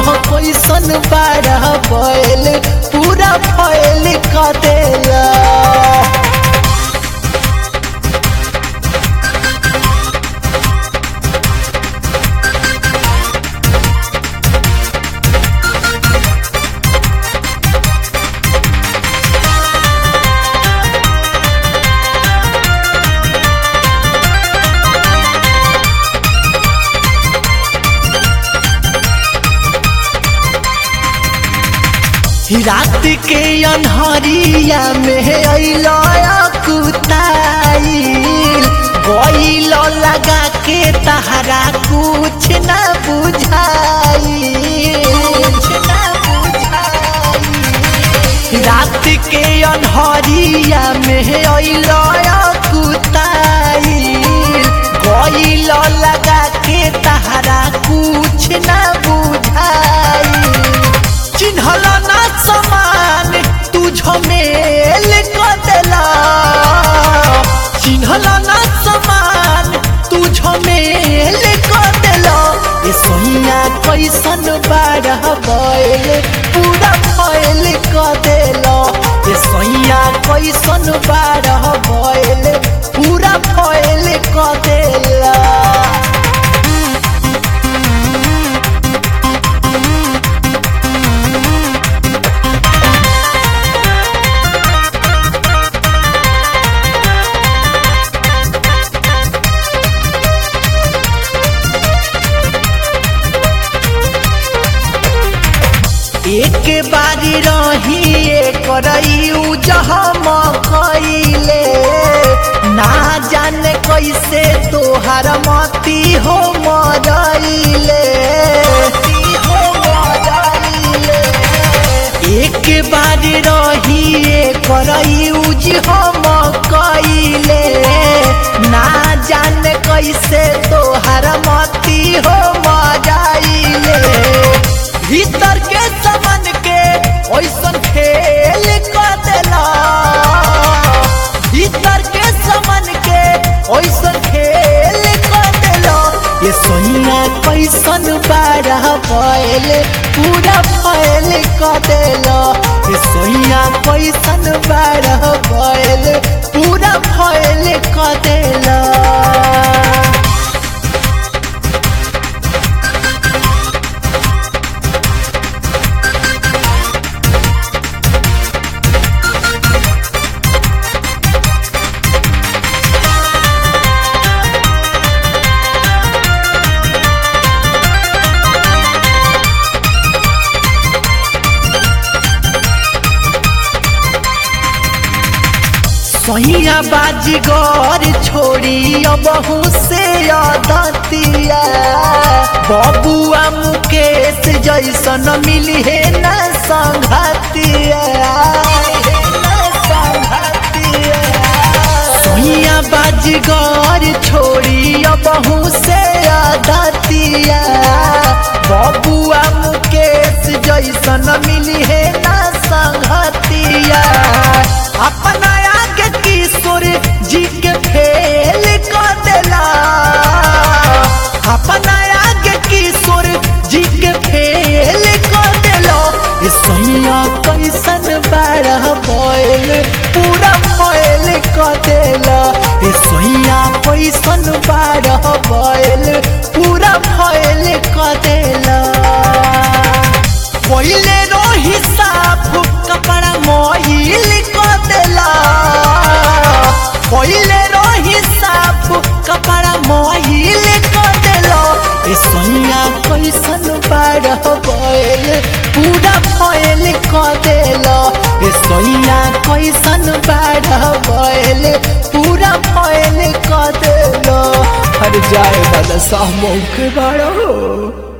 कैसन बारह बैल पूरा फैल क देला। रात के अन्हरिया में अइला कुताइल गइल लगा के तहरा कुछ न बुझाइल। रात के अन्हरिया में अइला कुताइल गइल लगा के तहरा कुछ न बुझाइल। चिन्हल ना समान तू झमेल क देला। चिन्हल ना समान तू झमेल क देला। ए सोनिया कैसन बारह बैल पूरा फैल क देला। ए सोनिया कैसन बारह बैल पूरा फैल क देला। एक बारी रही करई जहम कइले ना जाने कैसे तोहर मती हो मरइले। एक बारी रही करई जहम कइले ना जाने कैसे तोहर मती हो मरइले। भीतर के समन के ओइसन खेल क देला। भीतर के समन के ओइसन खेल क देला। ये सोनिया कैसन बारह बैल पूरा फैल क देला। ये सोनिया कैसन बारह बैल पूरा फैल क देला। सहिया बाजीगर छोड़ी अबहू से अदतिया। बबुआ मुकेश जैसन मिली है न संघतिया। सहिया बाजीगर छोड़ी अबहू से अदतिया। बबुआ मुकेश जैसन मिली है न संघतिया। अपना किशोर जी के फेल क देला। अपना आगे किशोर जी के फेल क देला। ए सोनिया कैसन बारह बैल पूरा फैल क देला। ए सोनिया कैसन बारह बैल पूरा फैल क देला। पहिले रोही साफ कपड़ा मोइल क देला। पहिले रोही साफ कपड़ा मोइल क देला। ए सोनिया कैसन बारह बैल पूरा फैल क देला। ए सोनिया कैसन बारह बैल पूरा फैल क देला। हर जाए वाला सामों के बड़ा।